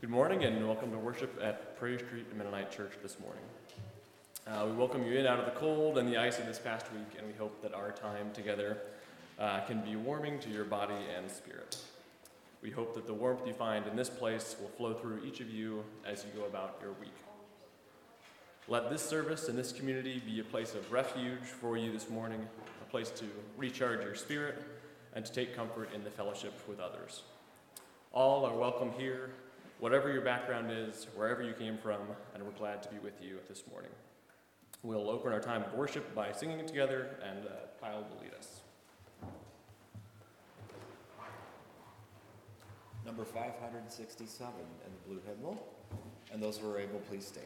Good morning and welcome to worship at Prairie Street Mennonite Church this morning. We welcome you in out of the cold and the ice of this past week, and we hope that our time together can be warming to your body and spirit. We hope that the warmth you find in this place will flow through each of you as you go about your week. Let this service and this community be a place of refuge for you this morning, a place to recharge your spirit and to take comfort in the fellowship with others. All are welcome here, whatever your background is, wherever you came from, and we're glad to be with you this morning. We'll open our time of worship by singing together, and Kyle will lead us. Number 567 in the blue hymnal, and those who are able, please stand.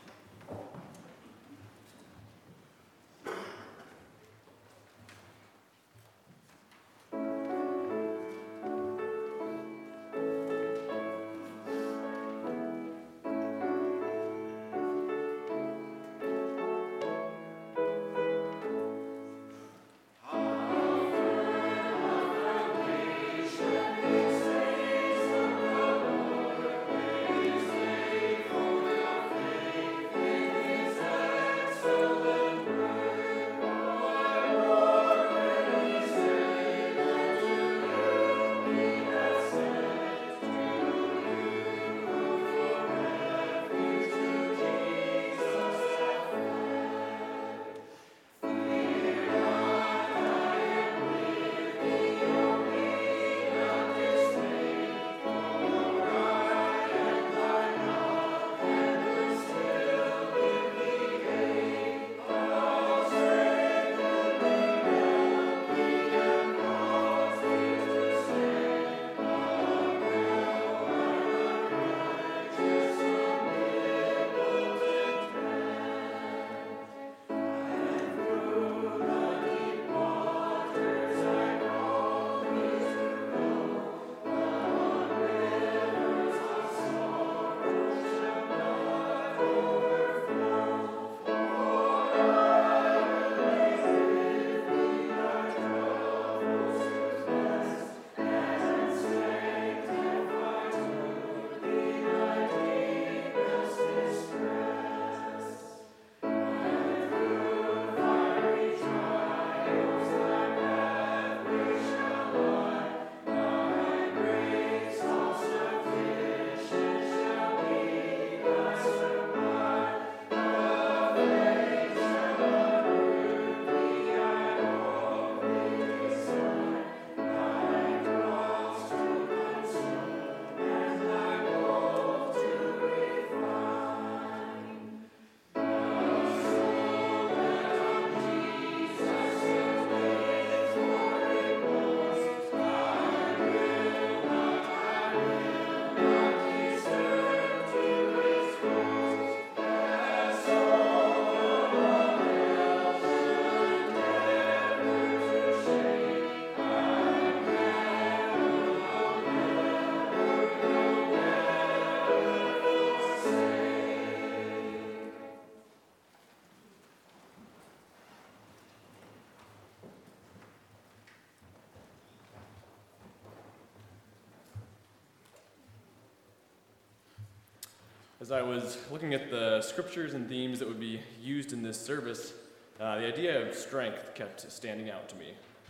As I was looking at the scriptures and themes that would be used in this service, the idea of strength kept standing out to me.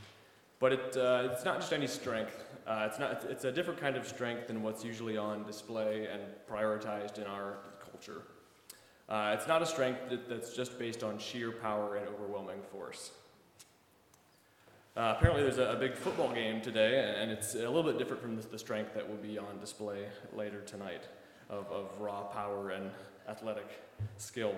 But it's not just any strength. It's a different kind of strength than what's usually on display and prioritized in our culture. It's not a strength that's just based on sheer power and overwhelming force. Apparently there's a big football game today, and it's a little bit different from the strength that will be on display later tonight. Of raw power and athletic skill.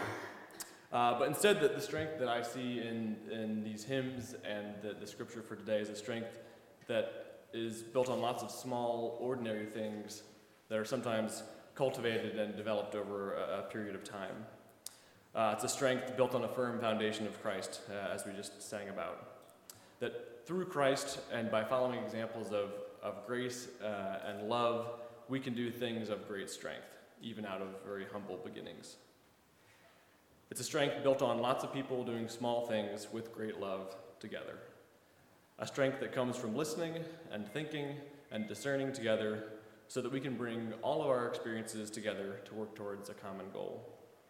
But instead, the strength that I see in these hymns and the scripture for today is a strength that is built on lots of small, ordinary things that are sometimes cultivated and developed over a period of time. It's a strength built on a firm foundation of Christ, as we just sang about. That through Christ and by following examples of grace and love, we can do things of great strength, even out of very humble beginnings. It's a strength built on lots of people doing small things with great love together. A strength that comes from listening and thinking and discerning together so that we can bring all of our experiences together to work towards a common goal.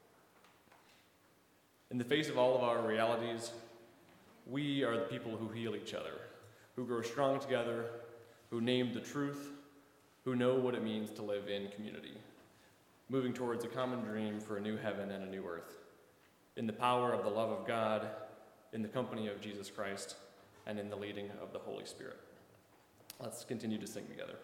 In the face of all of our realities, we are the people who heal each other, who grow strong together, who name the truth, who know what it means to live in community, moving towards a common dream for a new heaven and a new earth, in the power of the love of God, in the company of Jesus Christ, and in the leading of the Holy Spirit. Let's continue to sing together.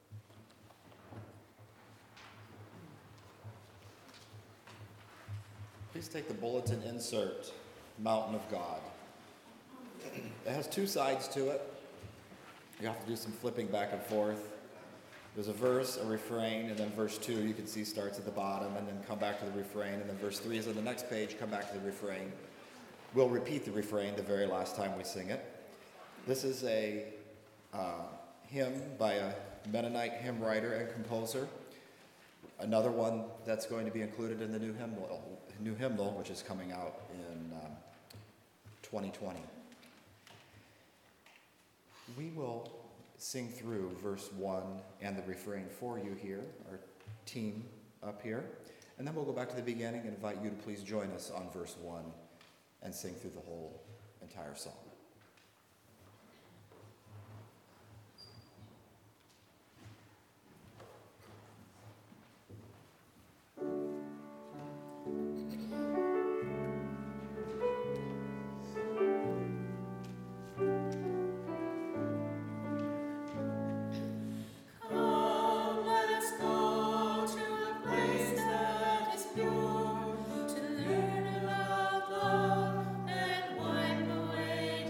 Please take the bulletin insert, Mountain of God. It has two sides to it. You have to do some flipping back and forth. There's a verse, a refrain, and then verse 2 you can see starts at the bottom, and then come back to the refrain, and then verse 3 is on the next page, come back to the refrain. We'll repeat the refrain the very last time we sing it. This is a hymn by a Mennonite hymn writer and composer. Another one that's going to be included in the new hymnal, which is coming out in 2020. We will sing through verse 1 and the refrain for you here, our team up here, and then we'll go back to the beginning and invite you to please join us on verse 1 and sing through the whole entire song. To learn about love and wipe away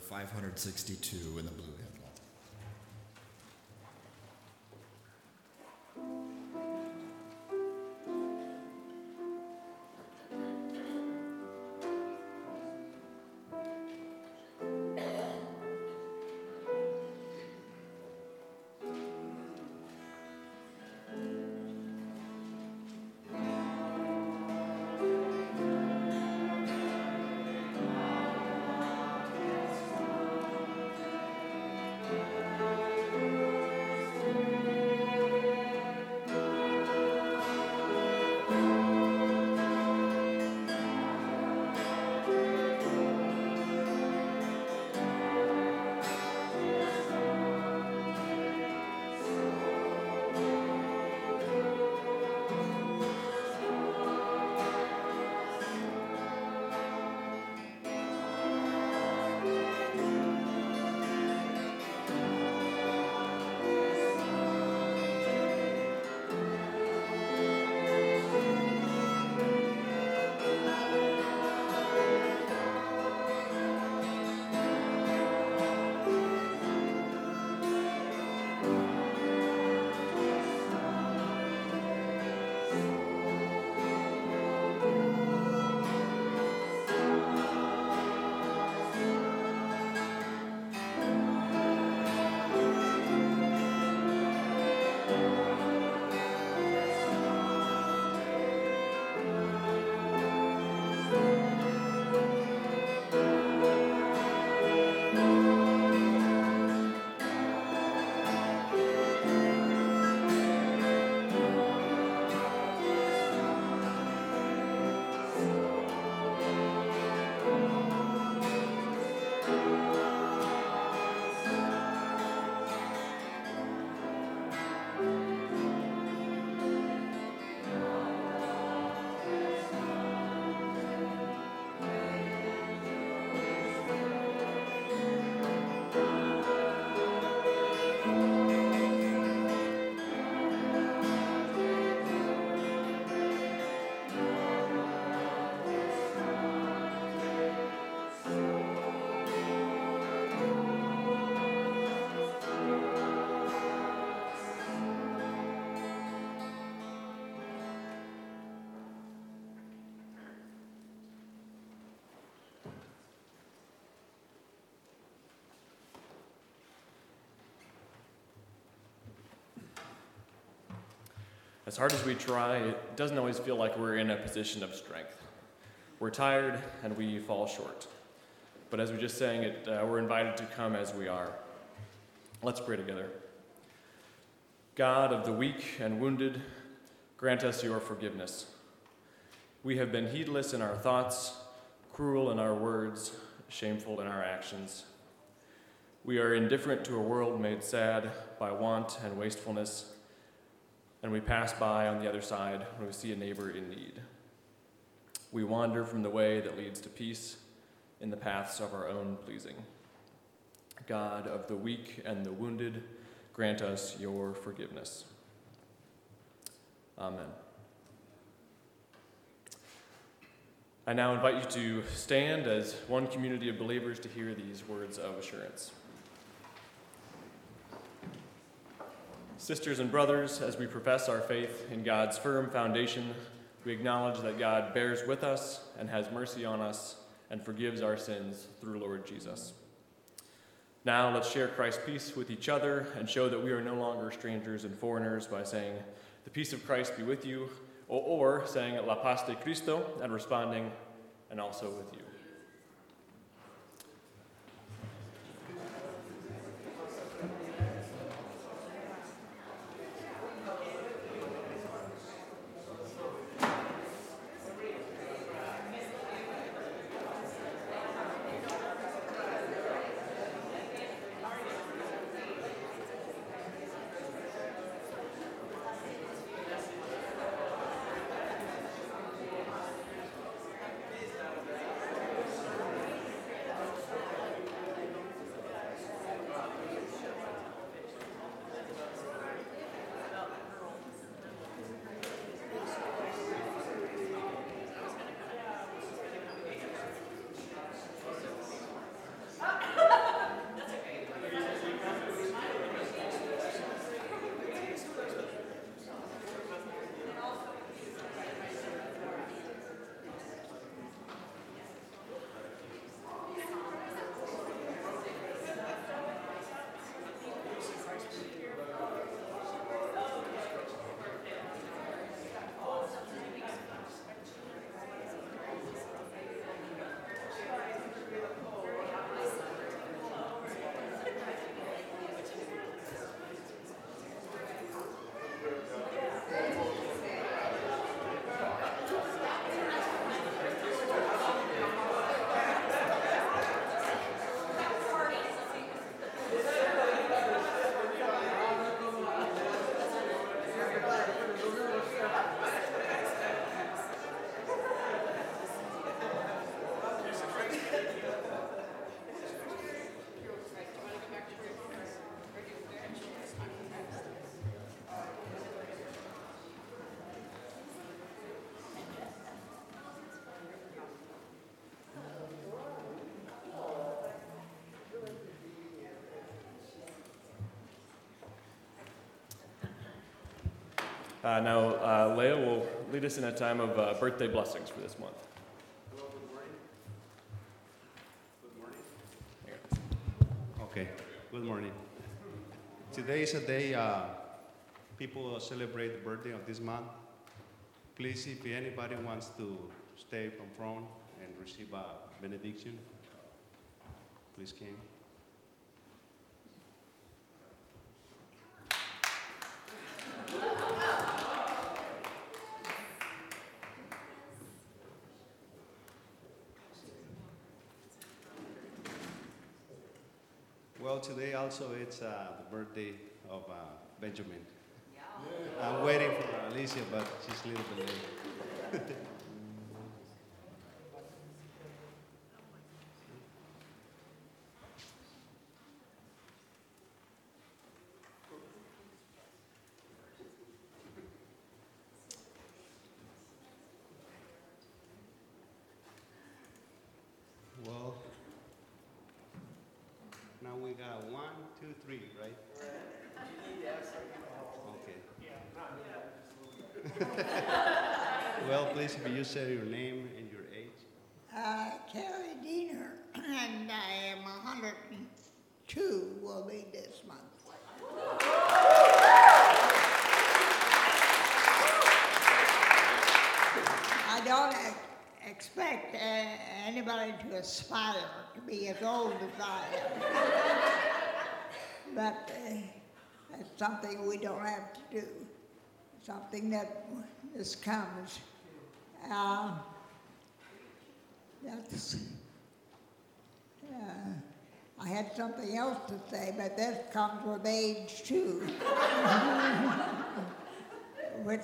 562 in the blue hymnal. As hard as we try, it doesn't always feel like we're in a position of strength. We're tired and we fall short. But as we just sang it, we're invited to come as we are. Let's pray together. God of the weak and wounded, grant us your forgiveness. We have been heedless in our thoughts, cruel in our words, shameful in our actions. We are indifferent to a world made sad by want and wastefulness, and we pass by on the other side when we see a neighbor in need. We wander from the way that leads to peace in the paths of our own pleasing. God of the weak and the wounded, grant us your forgiveness. Amen. I now invite you to stand as one community of believers to hear these words of assurance. Sisters and brothers, as we profess our faith in God's firm foundation, we acknowledge that God bears with us and has mercy on us and forgives our sins through Lord Jesus. Now let's share Christ's peace with each other and show that we are no longer strangers and foreigners by saying, "The peace of Christ be with you," or saying, "La paz de Cristo," and responding, "and also with you." Now, Leah will lead us in a time of birthday blessings for this month. Hello, good morning. Okay, good morning. Today is a day people celebrate the birthday of this month. Please, if anybody wants to stay from front and receive a benediction, please come. Well, today also it's the birthday of Benjamin. I'm waiting for Alicia, but she's a little bit late. Well, now we got 1, 2, 3, right? Okay. Well, please, if you say your name and your age. Carrie Diener, and I am 102, will be this month. I don't expect anybody to aspire to be as old as I am. But it's something we don't have to do. Something that just comes. I had something else to say, but this comes with age too. Which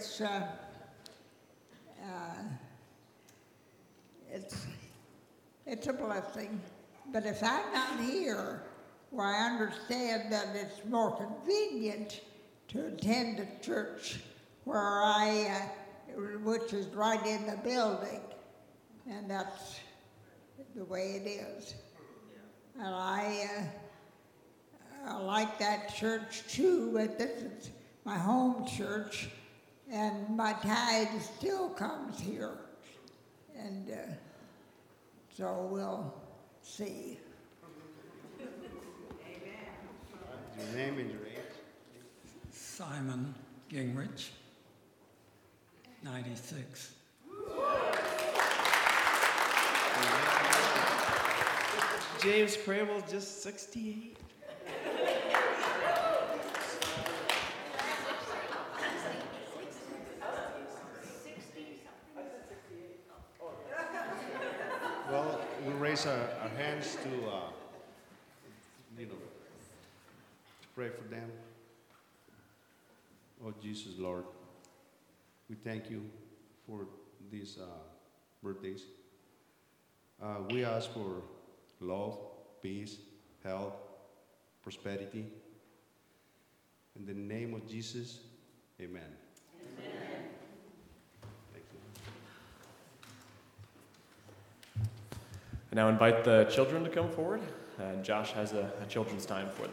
it's a blessing. But if I'm not here, where I understand that it's more convenient to attend a church where which is right in the building, and that's the way it is. And I like that church too, but this is my home church, and my tithe still comes here. And so we'll see. Your name and your age. Simon Gingrich, 96. James Crable, just 68. Well, we raise our hands to, to pray for them. Oh, Jesus, Lord, we thank you for these birthdays. We ask for love, peace, health, prosperity. In the name of Jesus, amen. Amen. Thank you. I now invite the children to come forward. Josh has a children's time for them.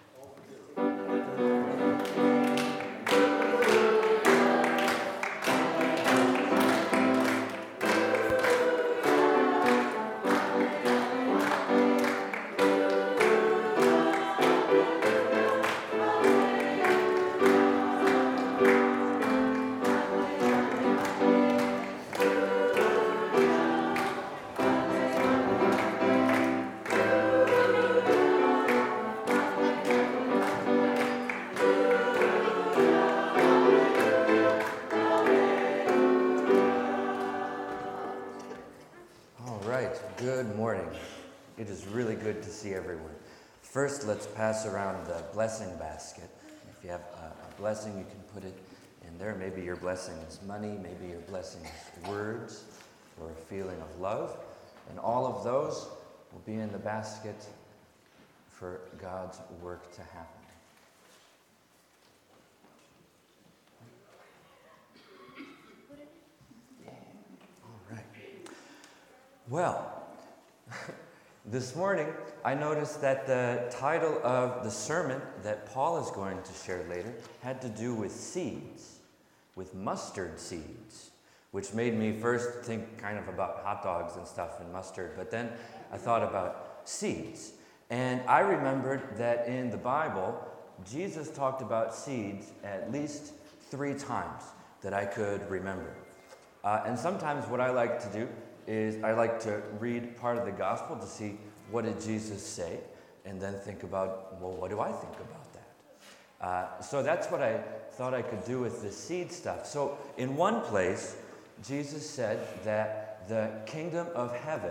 Good morning. It is really good to see everyone. First, let's pass around the blessing basket. If you have a blessing, you can put it in there. Maybe your blessing is money, maybe your blessing is words or a feeling of love. And all of those will be in the basket for God's work to happen. All right. Well, this morning I noticed that the title of the sermon that Paul is going to share later had to do with seeds, with mustard seeds, which made me first think kind of about hot dogs and stuff and mustard, but then I thought about seeds. And I remembered that in the Bible, Jesus talked about seeds at least 3 times that I could remember. And sometimes what I like to do is I like to read part of the gospel to see what did Jesus say, and then think about, well, what do I think about that? So that's what I thought I could do with the seed stuff. So in one place, Jesus said that the kingdom of heaven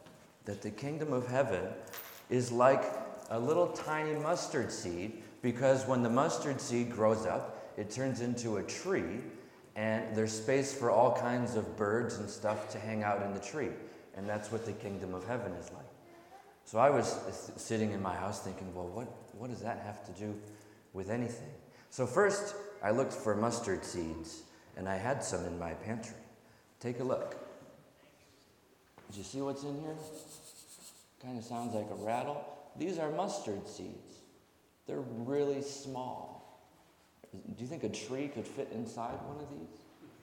is like a little tiny mustard seed, because when the mustard seed grows up, it turns into a tree, and there's space for all kinds of birds and stuff to hang out in the tree. And that's what the kingdom of heaven is like. So I was sitting in my house thinking, well, what does that have to do with anything? So first, I looked for mustard seeds, and I had some in my pantry. Take a look. Did you see what's in here? Kind of sounds like a rattle. These are mustard seeds. They're really small. Do you think a tree could fit inside one of these?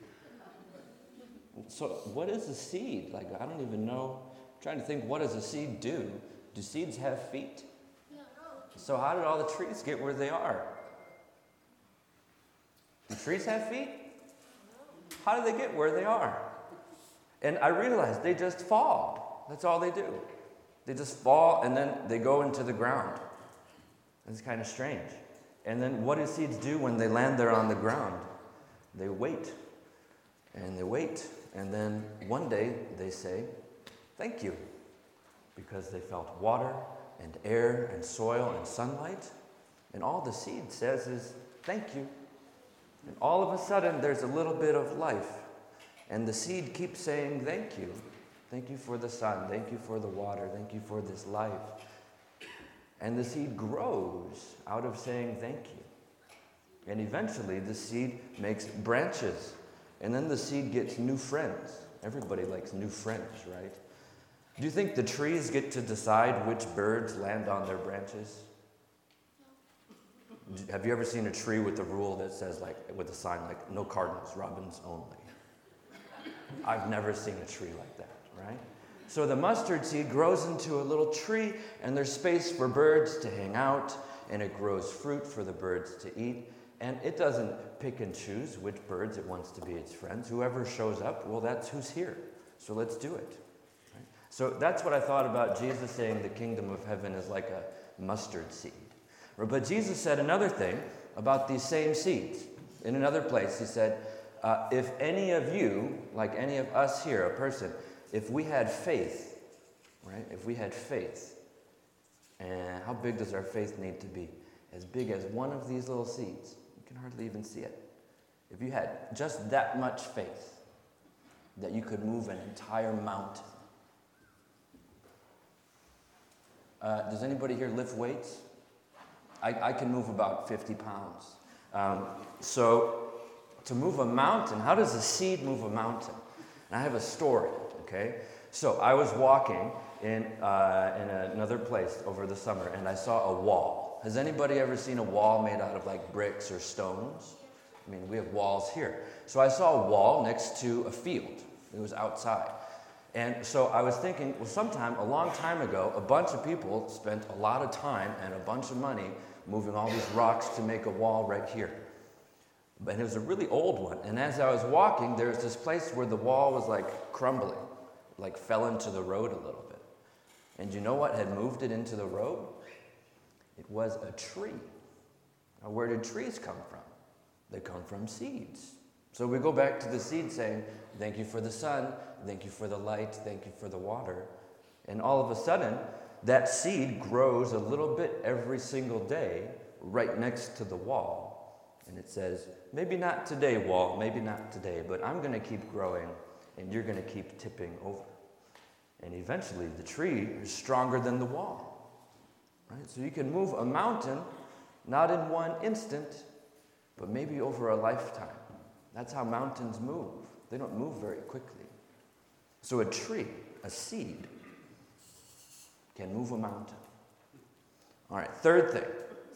So what is a seed? Like, I don't even know. I'm trying to think, what does a seed do? Do seeds have feet? No. So how did all the trees get where they are? Do trees have feet? How do they get where they are? And I realized they just fall. That's all they do. They just fall, and then they go into the ground. It's kind of strange. And then what do seeds do when they land there on the ground? They wait. And they wait. And then one day they say, thank you. Because they felt water and air and soil and sunlight. And all the seed says is, thank you. And all of a sudden there's a little bit of life. And the seed keeps saying, thank you. Thank you for the sun. Thank you for the water. Thank you for this life. And the seed grows out of saying thank you. And eventually the seed makes branches. And then the seed gets new friends. Everybody likes new friends, right? Do you think the trees get to decide which birds land on their branches? Have you ever seen a tree with a rule that says, like, with a sign like, no cardinals, robins only? I've never seen a tree like that, right? So the mustard seed grows into a little tree, and there's space for birds to hang out, and it grows fruit for the birds to eat. And it doesn't pick and choose which birds it wants to be its friends. Whoever shows up, well, that's who's here. So let's do it. Right? So that's what I thought about Jesus saying the kingdom of heaven is like a mustard seed. But Jesus said another thing about these same seeds. In another place, he said, if any of you, like any of us here, a person, if we had faith, right? If we had faith, and how big does our faith need to be? As big as one of these little seeds. You can hardly even see it. If you had just that much faith that you could move an entire mountain. Does anybody here lift weights? I can move about 50 pounds. So to move a mountain, how does a seed move a mountain? And I have a story, okay? So I was walking in another place over the summer, and I saw a wall. Has anybody ever seen a wall made out of like bricks or stones? I mean, we have walls here. So I saw a wall next to a field. It was outside. And so I was thinking, well, sometime, a long time ago, a bunch of people spent a lot of time and a bunch of money moving all these rocks to make a wall right here. But it was a really old one. And as I was walking, there was this place where the wall was like crumbling, like fell into the road a little bit. And you know what had moved it into the road? It was a tree. Now, where did trees come from? They come from seeds. So we go back to the seed saying, thank you for the sun, thank you for the light, thank you for the water. And all of a sudden, that seed grows a little bit every single day right next to the wall. And it says, maybe not today, wall, maybe not today, but I'm going to keep growing and you're going to keep tipping over. And eventually the tree is stronger than the wall. Right? So you can move a mountain, not in one instant, but maybe over a lifetime. That's how mountains move. They don't move very quickly. So a tree, a seed, can move a mountain. All right, third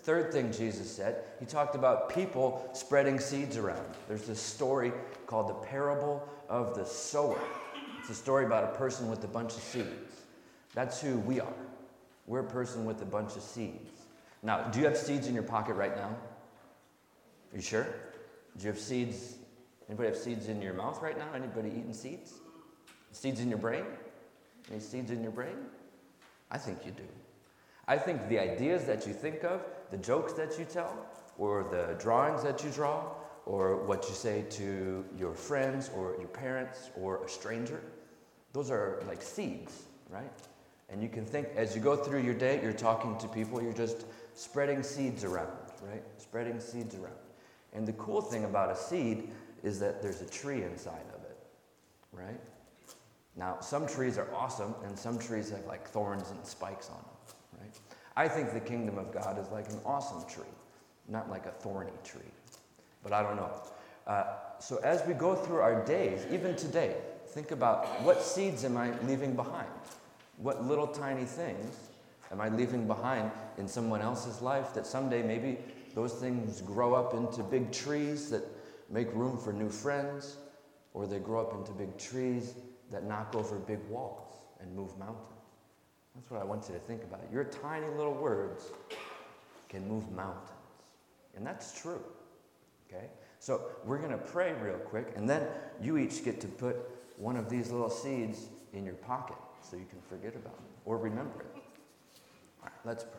third thing Jesus said, he talked about people spreading seeds around. There's this story called the parable of the sower. It's a story about a person with a bunch of seeds. That's who we are. We're a person with a bunch of seeds. Now, do you have seeds in your pocket right now? Are you sure? Do you have seeds? Anybody have seeds in your mouth right now? Anybody eating seeds? Seeds in your brain? Any seeds in your brain? I think you do. I think the ideas that you think of, the jokes that you tell, or the drawings that you draw, or what you say to your friends or your parents or a stranger, those are like seeds, right? And you can think, as you go through your day, you're talking to people, you're just spreading seeds around, right? Spreading seeds around. And the cool thing about a seed is that there's a tree inside of it, right? Now, some trees are awesome, and some trees have like thorns and spikes on them, right? I think the kingdom of God is like an awesome tree, not like a thorny tree. But I don't know. So as we go through our days, even today, think about what seeds am I leaving behind? What little tiny things am I leaving behind in someone else's life that someday maybe those things grow up into big trees that make room for new friends, or they grow up into big trees that knock over big walls and move mountains. That's what I want you to think about. Your tiny little words can move mountains. And that's true. Okay? So we're going to pray real quick, and then you each get to put one of these little seeds in your pocket so you can forget about it or remember it. All right, let's pray.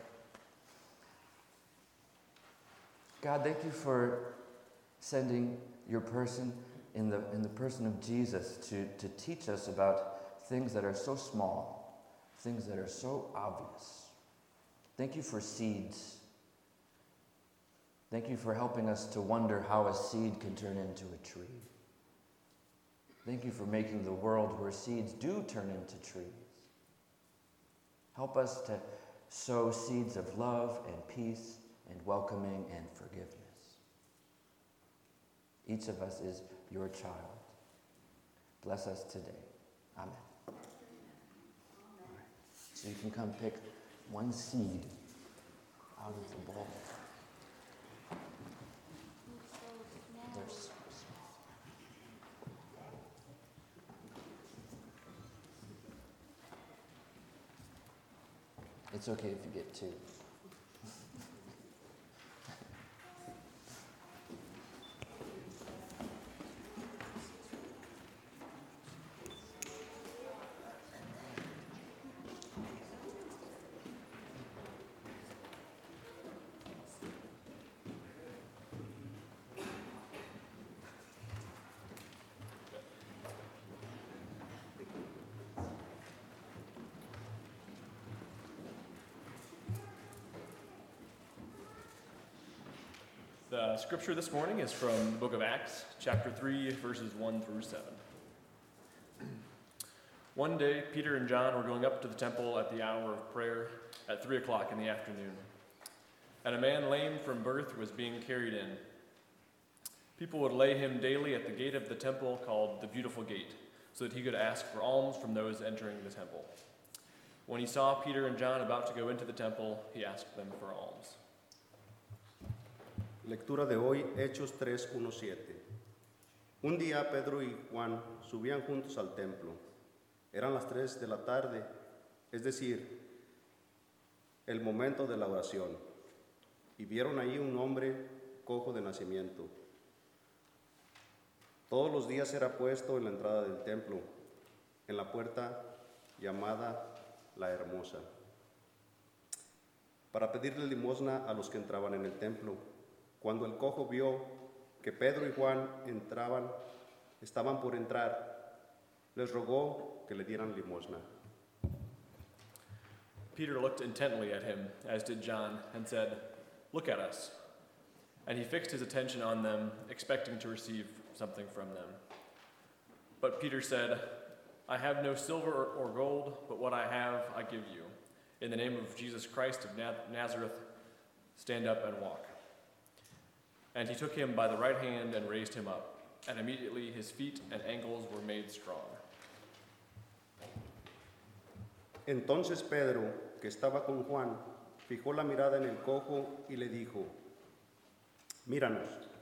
God, thank you for sending your person in the person of Jesus to teach us about things that are so small, things that are so obvious. Thank you for seeds. Thank you for helping us to wonder how a seed can turn into a tree. Thank you for making the world where seeds do turn into trees. Help us to sow seeds of love and peace and welcoming and forgiveness. Each of us is your child. Bless us today. Amen. All right. So you can come pick one seed out of the bowl. They're so small. It's okay if you get two. The scripture this morning is from the book of Acts, chapter 3, verses 1 through 7. One day, Peter and John were going up to the temple at the hour of prayer at 3 o'clock in the afternoon. And a man lame from birth was being carried in. People would lay him daily at the gate of the temple called the Beautiful Gate, so that he could ask for alms from those entering the temple. When he saw Peter and John about to go into the temple, he asked them for alms. Lectura de hoy, Hechos 3:1-7. Un día Pedro y Juan subían juntos al templo. Eran las 3 de la tarde, es decir, el momento de la oración. Y vieron ahí un hombre cojo de nacimiento. Todos los días era puesto en la entrada del templo, en la puerta llamada La Hermosa, para pedirle limosna a los que entraban en el templo. Cuando el cojo vio que Pedro y Juan estaban por entrar, les rogó que le dieran limosna. Peter looked intently at him, as did John, and said, "Look at us." And he fixed his attention on them, expecting to receive something from them. But Peter said, "I have no silver or gold, but what I have I give you. In the name of Jesus Christ of Nazareth, stand up and walk." And he took him by the right hand and raised him up, and immediately his feet and ankles were made strong. Entonces Pedro, que estaba con Juan, Fijó la mirada en el cojo y le dijo, míranos.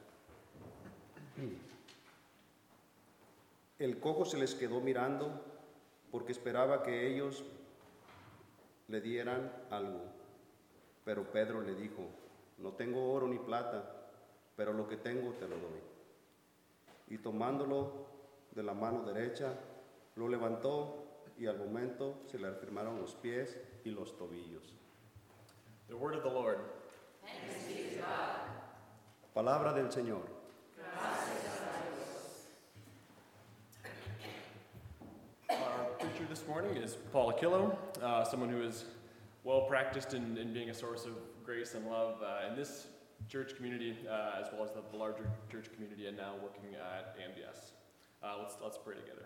El cojo se les quedó mirando porque esperaba que ellos le dieran algo. Pero Pedro le dijo, no tengo oro ni plata, pero lo que tengo te lo doy. Y tomándolo de la mano derecha, lo levantó y al momento se le afirmaron los pies y los tobillos. The word of the Lord. Palabra del Señor. Our preacher this morning is Paul Aquillo, someone who is well practiced in being a source of grace and love in this church community, as well as the larger church community, and now working at AMDS. Let's pray together.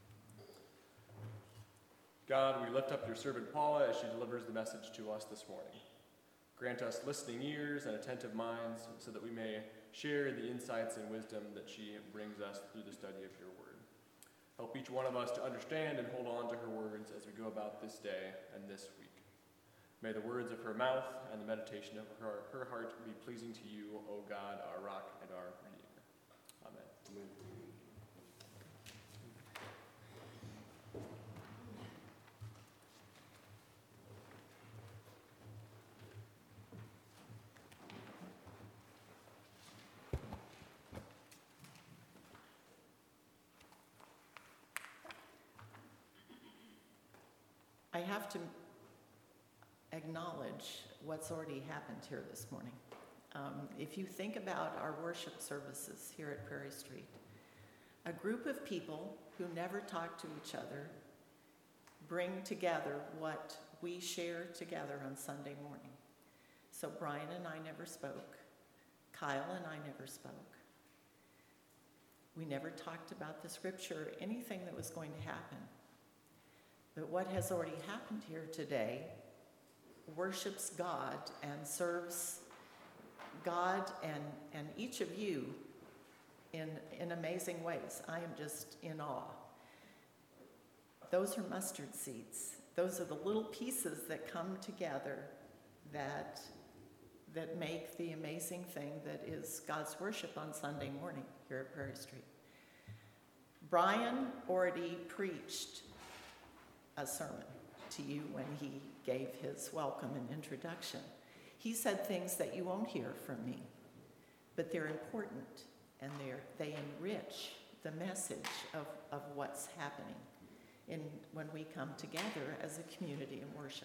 God, we lift up your servant Paula as she delivers the message to us this morning. Grant us listening ears and attentive minds so that we may share the insights and wisdom that she brings us through the study of your word. Help each one of us to understand and hold on to her words as we go about this day and this week. May the words of her mouth and the meditation of her heart be pleasing to you, O God, our rock and our Redeemer. Amen. Amen. I have to acknowledge what's already happened here this morning. If you think about our worship services here at Prairie Street, a group of people who never talk to each other bring together what we share together on Sunday morning. So Brian and I never spoke. Kyle and I never spoke. We never talked about the scripture or anything that was going to happen. But what has already happened here today worships God and serves God and each of you in amazing ways. I am just in awe. Those are mustard seeds. Those are the little pieces that come together that make the amazing thing that is God's worship on Sunday morning here at Prairie Street. Brian already preached a sermon to you when he gave his welcome and introduction. He said things that you won't hear from me, but they're important and they enrich the message of what's happening when we come together as a community in worship.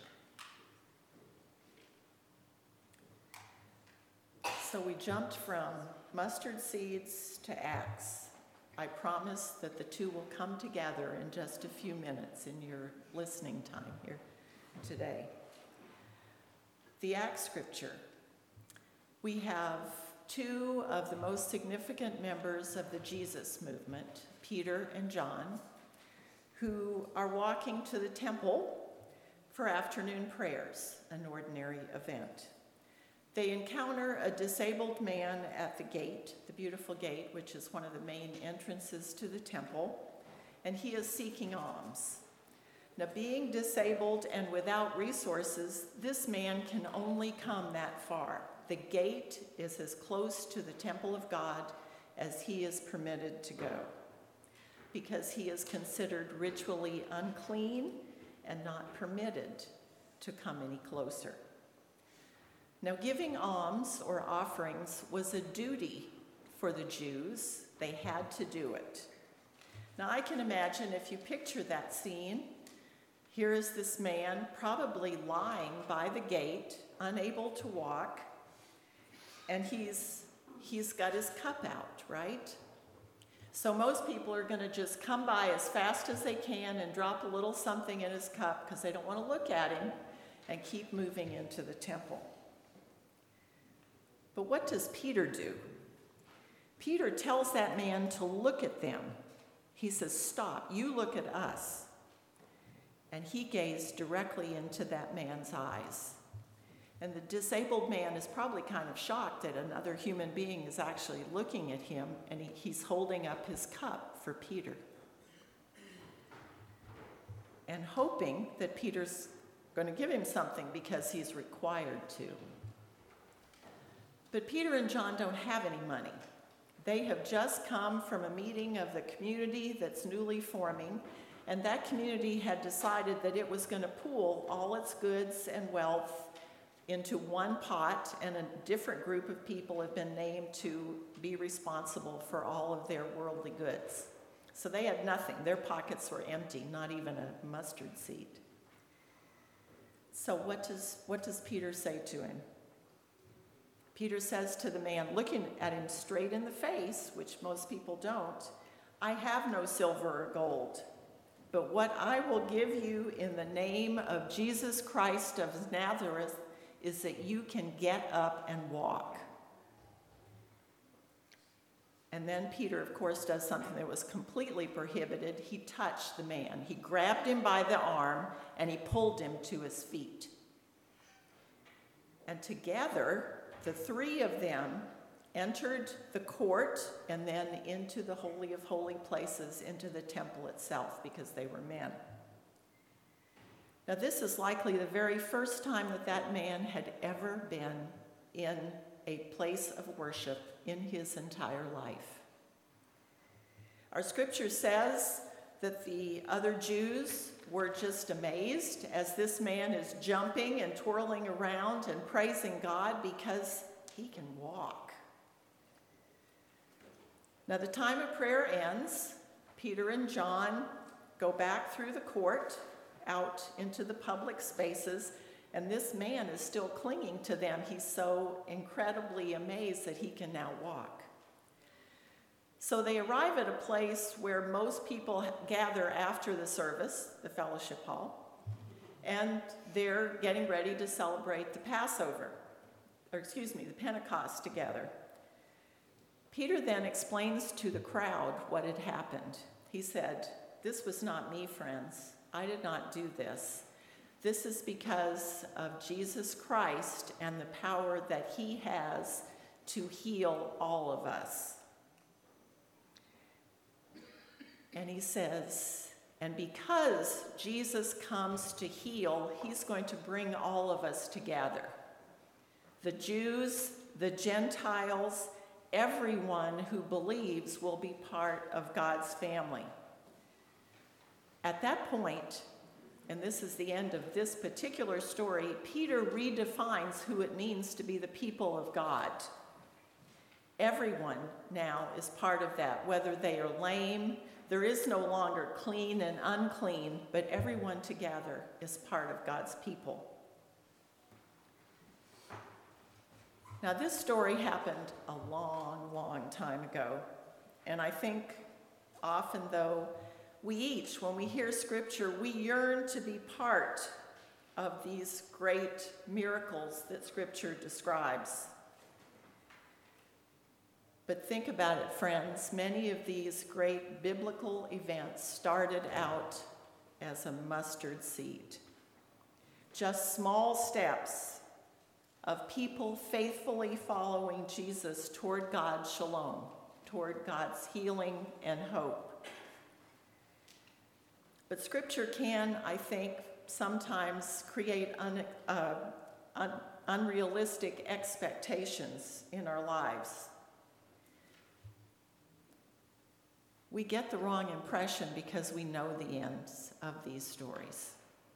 So we jumped from mustard seeds to Acts. I promise that the two will come together in just a few minutes in your listening time here today. The Acts scripture. We have two of the most significant members of the Jesus movement, Peter and John, who are walking to the temple for afternoon prayers, an ordinary event. They encounter a disabled man at the gate, the beautiful gate, which is one of the main entrances to the temple, and he is seeking alms. Now, being disabled and without resources, this man can only come that far. The gate is as close to the temple of God as he is permitted to go, because he is considered ritually unclean and not permitted to come any closer. Now, giving alms or offerings was a duty for the Jews. They had to do it. Now, I can imagine if you picture that scene, here is this man probably lying by the gate, unable to walk, and he's got his cup out, right? So most people are going to just come by as fast as they can and drop a little something in his cup because they don't want to look at him and keep moving into the temple. But what does Peter do? Peter tells that man to look at them. He says, "Stop, you look at us." And he gazed directly into that man's eyes. And the disabled man is probably kind of shocked that another human being is actually looking at him, and he's holding up his cup for Peter. And hoping that Peter's going to give him something because he's required to. But Peter and John don't have any money. They have just come from a meeting of the community that's newly forming, and that community had decided that it was going to pool all its goods and wealth into one pot, and a different group of people have been named to be responsible for all of their worldly goods. So they had nothing. Their pockets were empty, not even a mustard seed. So what does Peter say to him? Peter says to the man, looking at him straight in the face, which most people don't, "I have no silver or gold, but what I will give you in the name of Jesus Christ of Nazareth is that you can get up and walk." And then Peter, of course, does something that was completely prohibited. He touched the man. He grabbed him by the arm and he pulled him to his feet. And together, the three of them entered the court and then into the Holy of Holy Places, into the temple itself, because they were men. Now, this is likely the very first time that that man had ever been in a place of worship in his entire life. Our scripture says that the other Jews were just amazed as this man is jumping and twirling around and praising God because he can walk. Now, the time of prayer ends. Peter and John go back through the court out into the public spaces, and this man is still clinging to them. He's so incredibly amazed that he can now walk. So they arrive at a place where most people gather after the service, the fellowship hall, and they're getting ready to celebrate the the Pentecost together. Peter then explains to the crowd what had happened. He said, "This was not me, friends. I did not do this. This is because of Jesus Christ and the power that he has to heal all of us." And he says, and because Jesus comes to heal, he's going to bring all of us together. The Jews, the Gentiles, everyone who believes will be part of God's family. At that point, and this is the end of this particular story, Peter redefines who it means to be the people of God. Everyone now is part of that, whether they are lame. There is no longer clean and unclean, but everyone together is part of God's people. Now, this story happened a long, long time ago. And I think often, though, when we hear Scripture, we yearn to be part of these great miracles that Scripture describes. But think about it, friends. Many of these great biblical events started out as a mustard seed. Just small steps of people faithfully following Jesus toward God's shalom, toward God's healing and hope. But Scripture can, I think, sometimes create unrealistic expectations in our lives. We get the wrong impression because we know the ends of these stories.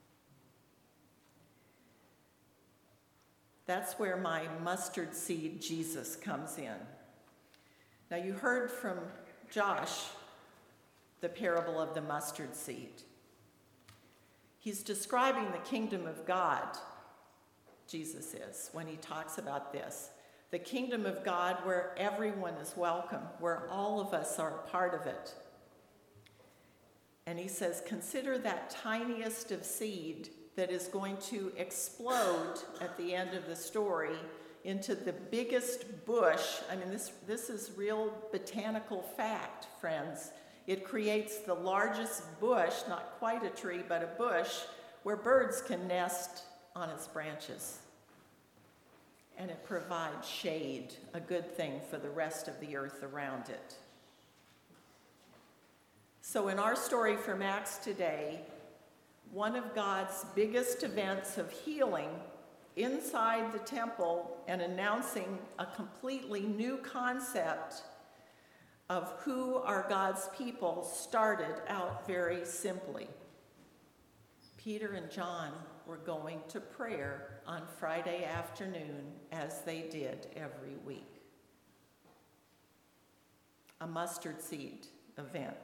That's where my mustard seed Jesus comes in. Now, you heard from Josh the parable of the mustard seed. He's describing the kingdom of God, Jesus is, when he talks about this. The kingdom of God where everyone is welcome, where all of us are a part of it. And he says, consider that tiniest of seed that is going to explode at the end of the story into the biggest bush. I mean, this is real botanical fact, friends. It creates the largest bush, not quite a tree, but a bush, where birds can nest on its branches. And it provides shade, a good thing for the rest of the earth around it. So in our story from Acts today, one of God's biggest events of healing inside the temple and announcing a completely new concept of who are God's people started out very simply. Peter and John were going to prayer on Friday afternoon, as they did every week. A mustard seed event.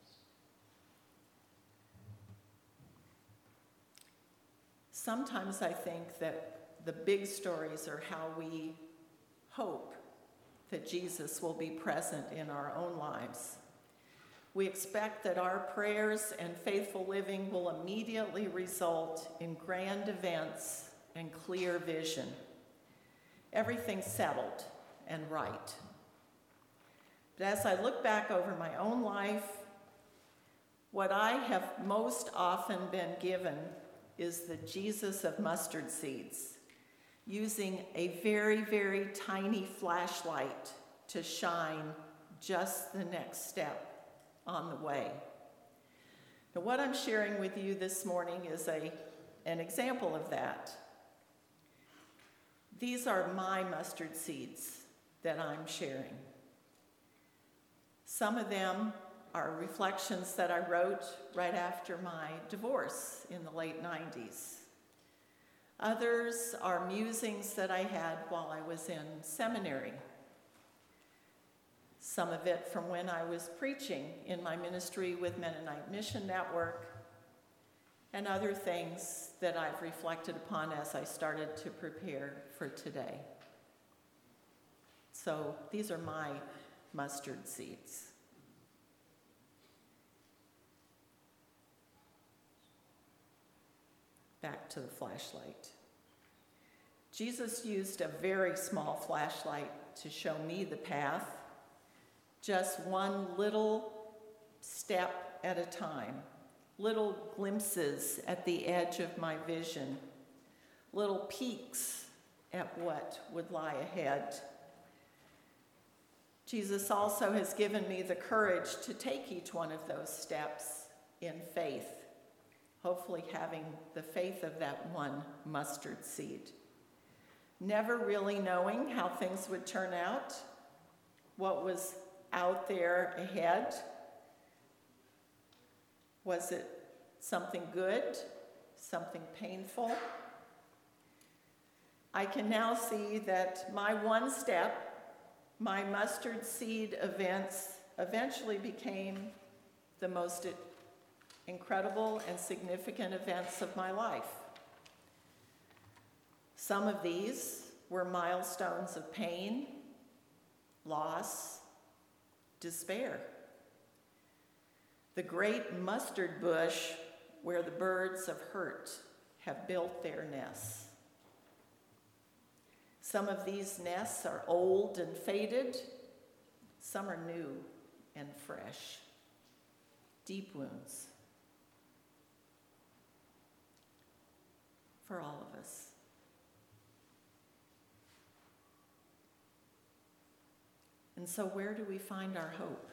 Sometimes I think that the big stories are how we hope that Jesus will be present in our own lives. We expect that our prayers and faithful living will immediately result in grand events and clear vision. Everything settled and right. But as I look back over my own life, what I have most often been given is the Jesus of mustard seeds, using a very, very tiny flashlight to shine just the next step on the way. Now, what I'm sharing with you this morning is an example of that. These are my mustard seeds that I'm sharing. Some of them are reflections that I wrote right after my divorce in the late 90s. Others are musings that I had while I was in seminary. Some of it from when I was preaching in my ministry with Mennonite Mission Network, and other things that I've reflected upon as I started to prepare for today. So these are my mustard seeds. Back to the flashlight. Jesus used a very small flashlight to show me the path, just one little step at a time, little glimpses at the edge of my vision, little peeks at what would lie ahead. Jesus also has given me the courage to take each one of those steps in faith, hopefully having the faith of that one mustard seed. Never really knowing how things would turn out, what was out there ahead. Was it something good, something painful? I can now see that my one step, my mustard seed events, eventually became the most incredible and significant events of my life. Some of these were milestones of pain, loss, despair. The great mustard bush where the birds of hurt have built their nests. Some of these nests are old and faded. Some are new and fresh. Deep wounds. For all of us. And so where do we find our hope?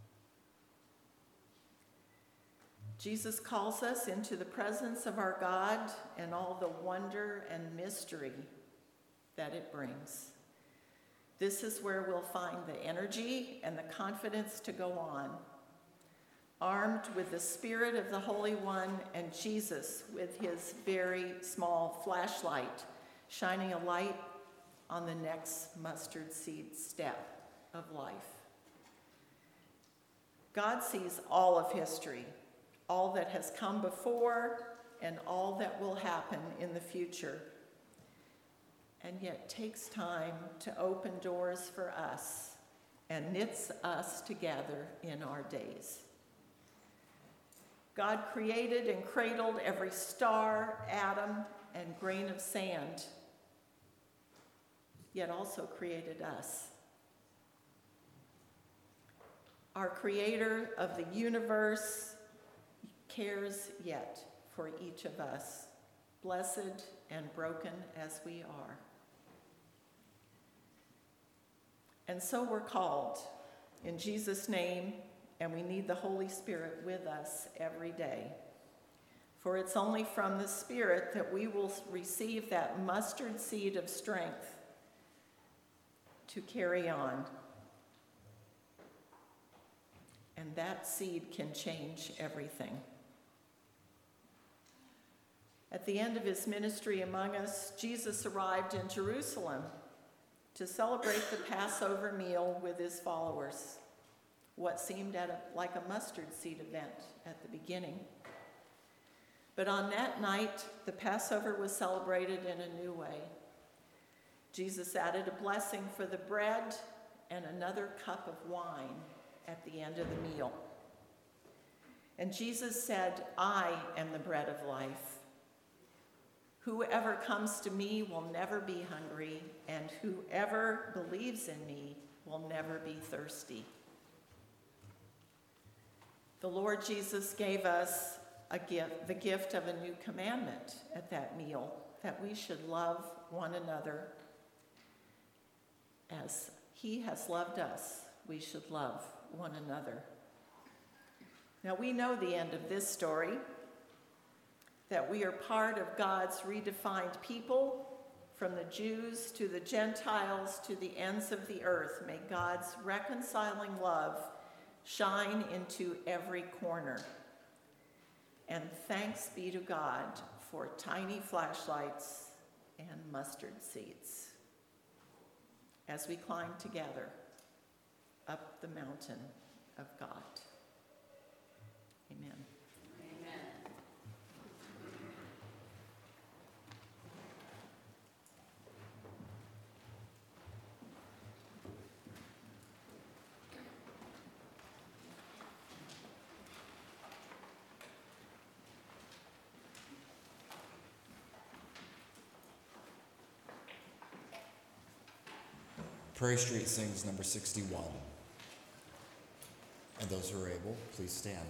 Jesus calls us into the presence of our God and all the wonder and mystery that it brings. This is where we'll find the energy and the confidence to go on, armed with the Spirit of the Holy One and Jesus with his very small flashlight, shining a light on the next mustard seed step of life. God sees all of history, all that has come before and all that will happen in the future, and yet takes time to open doors for us and knits us together in our days. God created and cradled every star, atom, and grain of sand, yet also created us. Our Creator of the universe cares yet for each of us, blessed and broken as we are. And so we're called in Jesus' name, and we need the Holy Spirit with us every day. For it's only from the Spirit that we will receive that mustard seed of strength to carry on. And that seed can change everything. At the end of his ministry among us, Jesus arrived in Jerusalem to celebrate the Passover meal with his followers, what seemed like a mustard seed event at the beginning. But on that night, the Passover was celebrated in a new way. Jesus added a blessing for the bread and another cup of wine at the end of the meal. And Jesus said, "I am the bread of life. Whoever comes to me will never be hungry, and whoever believes in me will never be thirsty." The Lord Jesus gave us the gift of a new commandment at that meal, that we should love one another as he has loved us. We should love one another. Now we know the end of this story, that we are part of God's redefined people, from the Jews to the Gentiles to the ends of the earth. May God's reconciling love shine into every corner. And thanks be to God for tiny flashlights and mustard seeds as we climb together up the mountain of God. Amen. Prairie Street sings number 61. And those who are able, please stand.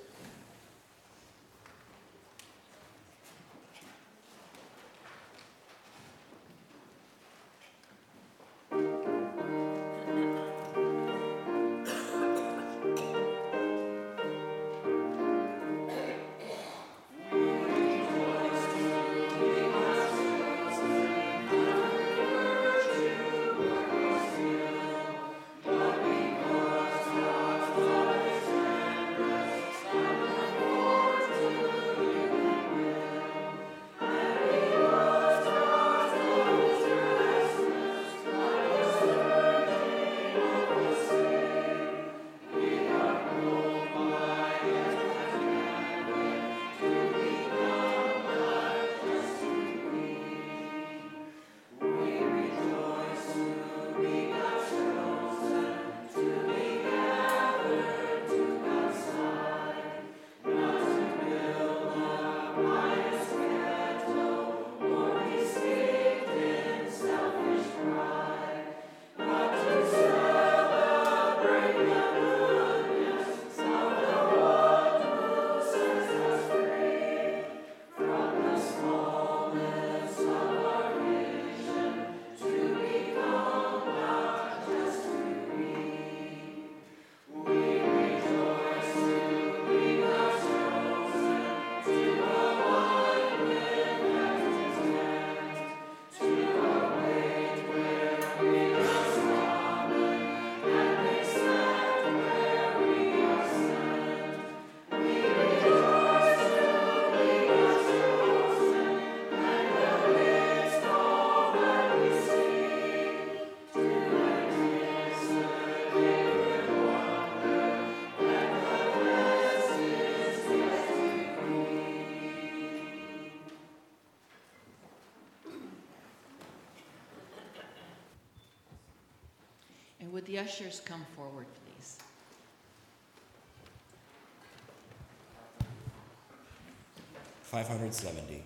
Would the ushers come forward, please? $570.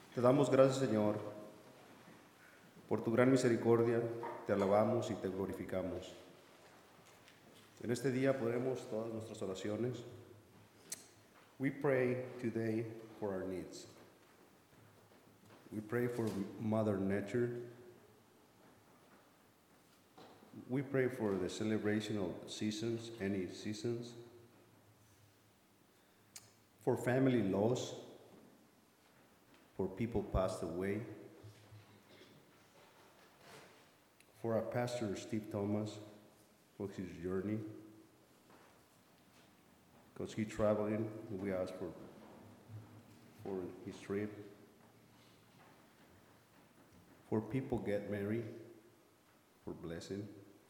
Te damos gracias, Señor, por tu gran misericordia, te alabamos y te glorificamos. En este día ponemos todas nuestras oraciones. We pray today for our needs. We pray for Mother Nature. We pray for the celebration of seasons, any seasons. For family loss, for people passed away. For our pastor, Steve Thomas, for his journey. Because he's traveling, we ask for his trip. For people get married, for blessing.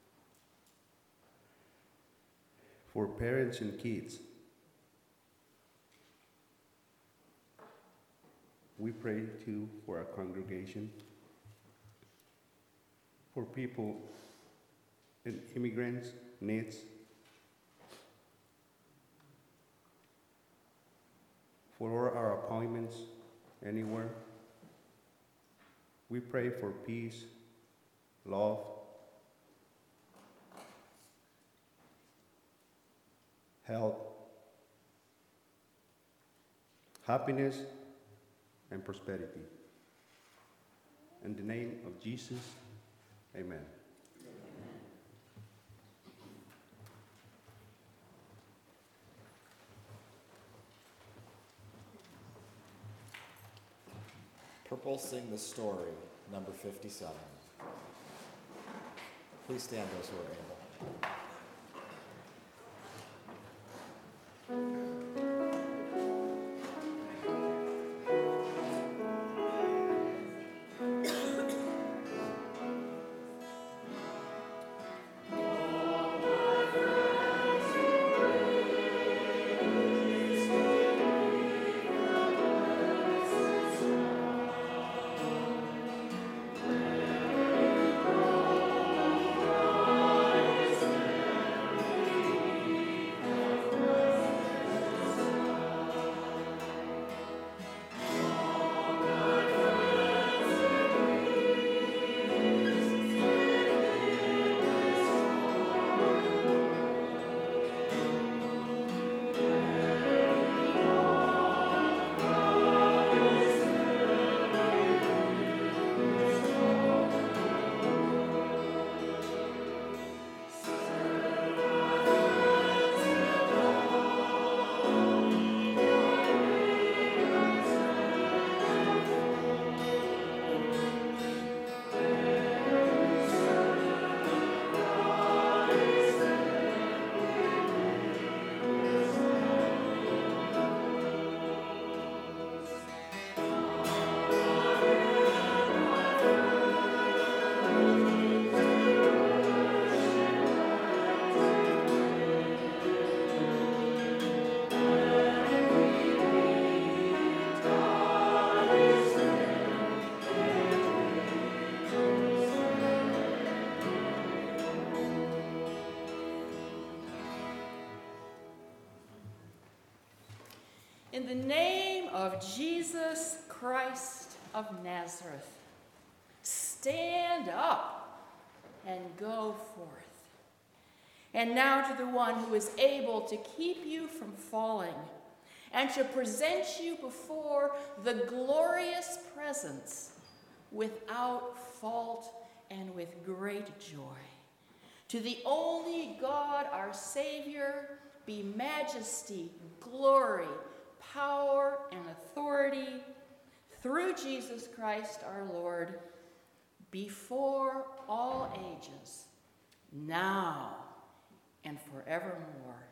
For parents and kids. We pray too for our congregation. For people and immigrants' needs. For our appointments anywhere. We pray for peace, love, health, happiness, and prosperity. In the name of Jesus, amen. Purple Sing the Story, number 57. Please stand, those who are able. In the name of Jesus Christ of Nazareth, stand up and go forth. And now to the one who is able to keep you from falling and to present you before the glorious presence without fault and with great joy. To the only God, our Savior, be majesty, glory, power, and authority through Jesus Christ our Lord, before all ages, now and forevermore.